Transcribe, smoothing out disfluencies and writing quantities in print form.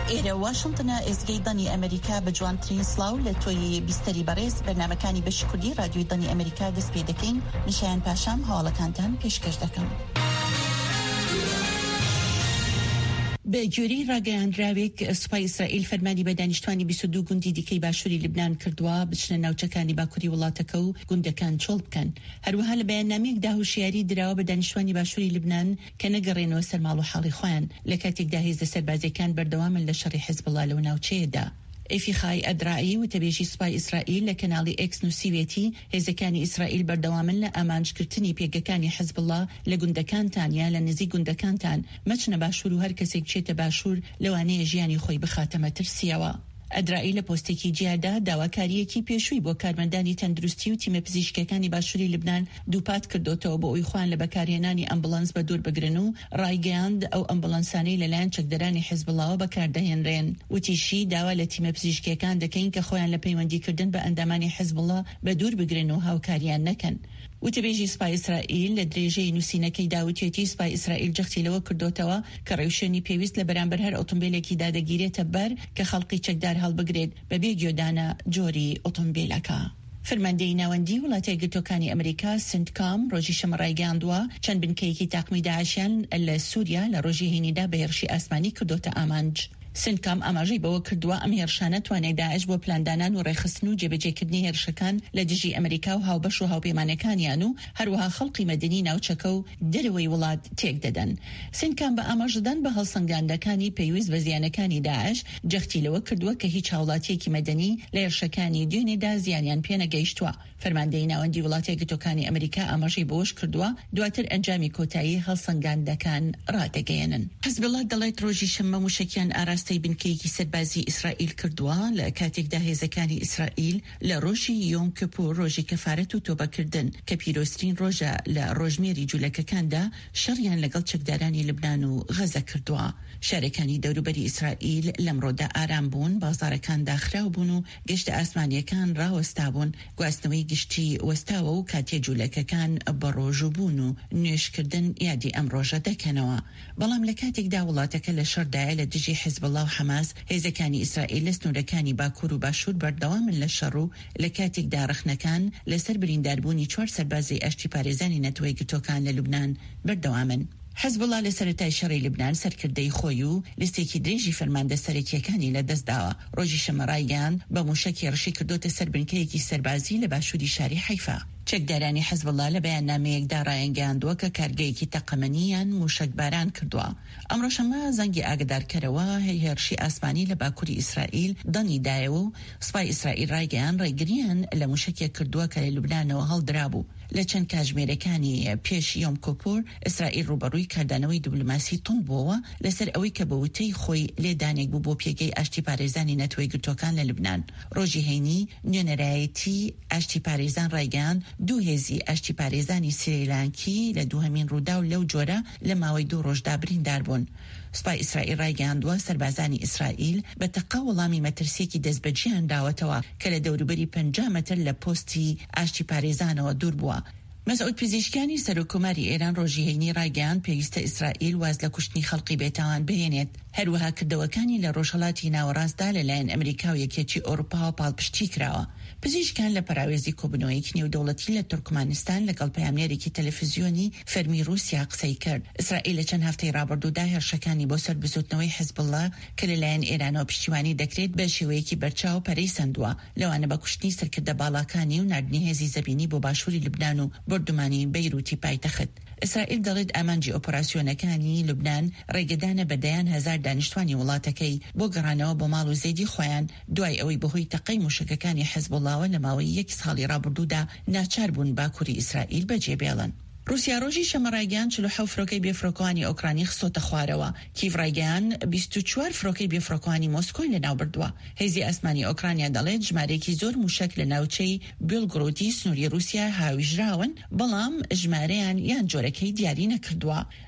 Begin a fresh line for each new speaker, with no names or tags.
ئێرە واشنتنە ئێزگەی دەنی ئەمریکا بە جوانترین سڵاو لە تۆی بیستەری بەڕێز بەرنامەکانی بەشی کوردی رادیۆی دەنی ئەمریکا دەست پێ دەکەین. نیشایان پاشام هەواڵەکانتان پێشکەش دەکەم. بە گوێرەی ڕاگەیاندراوێک سوپای ئیسرائیل فەرمانی بە دانیشتوانی 22 گوندی دیکەی باشووری لبنان کردووە بچنە ناوچەکانی باکووری وڵاتەکە و گوندەکان چۆڵ بکەن. هەروەها لە بەیاننامەیەکدا هوشیاری دراوە بە دانیشتوانی باشووری لبنان کە نەگەڕێنەوە سەر ماڵ و حاڵی خۆیان لە کاتێکدا هێزە سەربازەکان بەردەوامن لە شەڕی حیزبڵڵا لەو ناوچەیەدا. ئەفیخای ئەدرایی و تەبێژی سوپای ئیسرائیل لە کەناڵی ئێکس نووسیوێتی هێزەکانی ئیسرائیل بەردەوامن لە ئامانجکردنی پێگەکانی حیزبڵڵا لە گوندەکانتان یا لە نزیک گوندەکانتان مەچنە باشوور و هەر کەسێک بچێتە باشوور لەوانەیە ژیانی خۆی بخاتە مەترسیەوە. ئەدرایی لە پۆستێکی جیادا داواکاریەکی پێشووی بۆ کارمەندانی تەندروستی و تیمە پزیشکەکانی باشووری لبنان دووپات کردوتەوە بۆ ئەوی خوان لە بەکارهێنانی ئەمبولانس بە دوور بگرن و ڕایگەیاند ئەو ئەمبولانسانەی لەلایەن چەکدەرانی حیزبڵڵاوە بەکاردەهێنرێن. وتیشی داوا لە تیمە پزیشکەکان دەکەین کە خۆیان لە پەیوەندیکردن بە ئەندامانی حیزبڵڵا بە دوور بگرن و هاوکاریان نەکەن. وتەبێژی سوپای ئیسرائیل لە درێژەی نووسینەکەی داوتێتی سوپای ئیسرائیل جەختی لەوە کردوتەوە کە ڕێوشێنی پێویست لە بەرامبەر هەر ئۆتۆمبیلێکی دادەگیرێتە بەر کە خەڵقی چەکدار هەڵبگرێت بەبێ گوێدانە جۆری ئۆتۆمبیلەکە. فەرماندەی ناوەندی وڵاتە یەکگرتووەکانی ئەمریکا سنتکام ڕۆژی شەمە ڕایگەیاندووە چەند بنکەیەکی تاقمی داعشیان لە سووریا لە ڕۆژی هێنیدا بە هێرشی ئاسمانی کردوتە ئامانج. سنتکام ئاماژەی بەوە کردووە ئەم هێرشانە توانای داعش بۆ پلاندانان و ڕێخستن و جێبەجێکردنی هێرشەکان لە دژی ئەمریکا و هاوبەش و هاوپەیمانەکانیان و هەروەها خەڵقی مەدەنی ناوچەکە و دەرەوەی وڵات تێک دەدەن. سنتکام بە ئاماژەدان بە هەڵسەنگاندەکانی پێویست بە زیانەکانی داعش جەختی لەوە کردووە کە هیچ هاوڵاتیەکی مەدەنی لە هێرشەکانی دوێنێدا زیانیان پێ نەگەیشتووە. فەرماندەی ناوەندی وڵاتە یەکگرتووەکانی ئەمریکا ئاماژەی بەوەش کردووە دواتر ئەنجامی کۆتایی هەڵسەنگاندەکان ڕادەگەیەنن. حزبڵڵا دەڵێت ڕۆژی شەممە موشکیان ئاراستەی بنکەیەکی سەربازی ئیسرائیل کردووە لە کاتێکدا هێزەکانی ئیسرائیل لە ڕۆژی یۆم کیپۆر ڕۆژی کەفارەت و تۆبەکردن کە پیرۆسترین ڕۆژە لە ڕۆژمێری جوولەکەکاندا شەڕیان لەگەڵ چەکدارانی لبنان و غەزە کردووە. شارەکانی دەوروبەری ئیسرائیل لەمڕۆدا ئارام بوون، بازارەکان داخراو بوون و گەشتە ئاسمانیەکان ڕاوەستا بوون. گواستنەوەی گشتی وەستاوە و کاتێ جوولەکەکان بە ڕۆژوو بوون و نوێشکردن یادی ئەم ڕۆژە دەکەنەوە. بەڵام لە کاتێکدا وڵاتەکە لە شەردایە لە دژی حیزبڵڵا و حەماس هێزەکانی ئیسرائیل لە سنوورەکانی باکوور و باشوور بەردەوامن لە شەڕ و لە کاتێکدا ڕخنەکان لەسەر برینداربوونی 4 سەربازی ئاشتی پارێزانی نەتەوەی گرتوەکان لە لوبنان بەردەوامن. حزبڵڵا لە سەرەتای شەڕی لبنان سەرکردەی خۆی و لستێکی درێژی فەرماندە سەرەکیەکانی لەدەستداوە. ڕۆژی شەمە ڕایگەیاند بە موشکی ڕشی کردوتە سەر بنکەیەکی سەربازی لە باشووری شاری حیفا. چەکدارانی حزبڵڵا لە بەیاننامەیەکدا ڕایەنگەیاندووە کە کارگەیەکی تەقەمەنییان موشکباران کردووە. ئەمڕۆ شەمە زەنگی ئاگدارکەرەوە هێرشی ئاسمانی لە باکووری ئیسرائیل دەنی دایەوە و سوپای ئیسرائیل ڕایگەیان ڕێگریان لە موشکێک کردووە کە لە لوبنانەوە هەڵدرابوو. لە چەند کاتژمێرەکانی پێش یۆم کۆپۆر ئیسرائیل ڕوبەڕووی کاردانەوەی دیبلۆماسی تونند بووە لەسەر ئەوەی کە بە وتەی خۆی لێدانێک بوو بۆ پێگەی ئاشتی پارێزانی نەتەوەی گرتوەکان لە لوبنان. ڕۆژی هەینی نوێنەرایەتی ئاشتی پارێزان ڕایگەیاند دوو هێزی ئاشتی پارێزانی سریلانکی لە دووهەمین ڕوودا و لەو جۆرە لە ماوەی 2 ڕۆژدا بریندار بوون. سوپای ئیسرائیل ڕایگەیاندووە سەربازانی ئیسرائیل بە تەقە وەڵامی مەترسیەکی دەستبەجیان داوەتەوە کە لە دەوروبەری 50 مەتر لە پۆستی ئاشتی پارێزانەوە دوور بووە. مەسعود پزیشکیانی سەرۆکۆماری ئێران ڕۆژی هەینی ڕایگەیاند پێویستە ئیسرائیل واز لە کوشتنی خەڵقی بێتاوان بهێنێت. هەروەها کردەوەکانی لە ڕۆژهەڵاتی ناوەڕاستدا لەلایەن ئەمریکا و یەکێتی ئەوروپا و پاڵپشتی کراوە. پزیشکان لە پەراوێزی کۆبنەوەیەکی نێودەوڵەتی لە تورکمانستان لەگەڵ پەیامنێرێکی تەلەڤیزیۆنی فەرمی رووسیا قسەی کرد. ئیسرائیل لە چەند هەفتەی ڕابردوودا هێرشەکانی بۆ سەر بزوتنەوەی حیزبڵڵا کە لەلایەن ئێرانەوە پشتیوانی دەکرێت بە شێوەیەکی بەرچاو پەرەی سندووە لەوانە بە کوشتنی سەرکردە باڵاکانی و نردنی هێزی زەبینی بۆ باشووری لوبنان و بردومانی بەیروتی پایتەخت. ئیسرائیل دەڵێت ئامانجی ئۆپەراسیۆنەکانی لوبنان ڕێگەدانە بەدەیان 1000 دانیشتوانی وڵاتەکەی بۆ گەڕانەوە بۆ ماڵ و زەیدی خۆیان دوای ئەوەی بەهۆی تەقەی موشکەکانی حیزبڵڵاوە لە ماوەی 1 ساڵی ڕابردوودا ناچار بوون باکووری ئیسرائیل بەجێبێڵن. رووسیا ڕۆژی شەمە ڕایگەیاند 47 فرۆکەی بێفرۆکەوانی ئۆکرانی خستۆتە خوارەوە. کیڤ ڕایگەیاند 24 فرۆکەی بێفرۆکەوانی مۆسکۆی لەناو بردووە. هێزی ئاسمانی ئۆکرانیا دەڵێت ژمارەیەکی زۆر موشک لە ناوچەی بیلگرۆدی سنووری رووسیا هاویژراون، بەڵام ژمارەیان یان جۆرەکەی دیاری نەکردووە.